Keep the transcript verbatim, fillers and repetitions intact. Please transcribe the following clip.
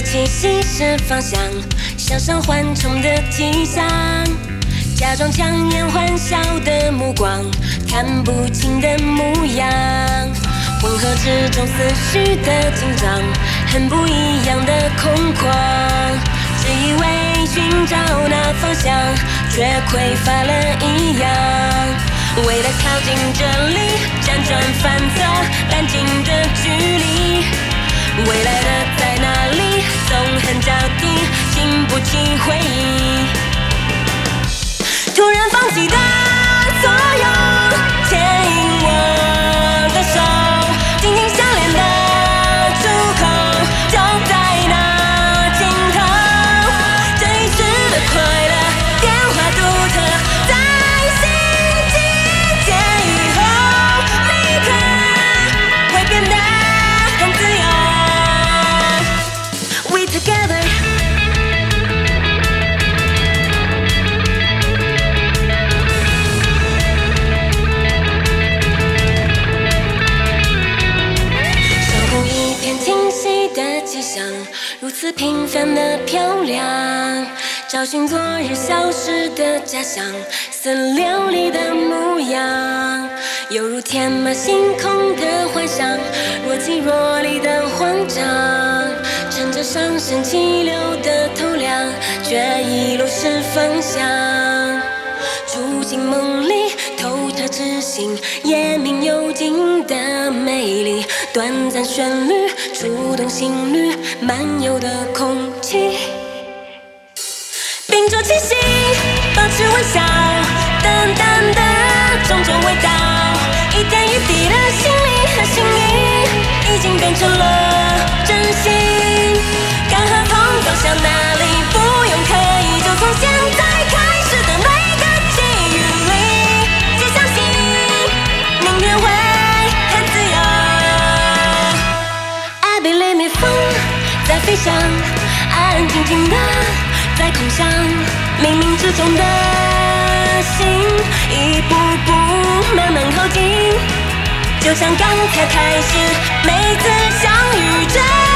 气息是方向，向上缓冲的迹象，假装强颜欢笑的目光，看不清的模样，混合之中思绪的紧张，很不一样的空旷，只以为寻找那方向，却匮乏了一样。为了靠近这里，辗转反侧，拉近的距离，未来的在哪里，纵横交替，经不起回忆。突然放弃的所有，牵引我的手，紧紧相连的出口，就在那尽头。这一世的快乐，变化独特，在心季节以后，每一刻会变得很自由。We together。如此平凡的漂亮，找寻昨日消失的家乡，似流离的模样，犹如天马行空的幻想，若即若离的慌张，乘着上升气流的透亮，却已流失方向。住进梦里，透彻知性，夜明幽静的美丽，短暂旋律触动心率，漫游的空气，屏住气息，保持微笑，淡淡的种种味道，一点一滴的心理和心意，已经变成了真心。刚和痛走向哪里，不用刻意，就从现在开始的每个际遇里，去相信明天会很自由。I believe me， 风在飞翔，安安静静的在空想，冥冥之中的心，一步步慢慢靠近，就像刚才开始，每次相遇着。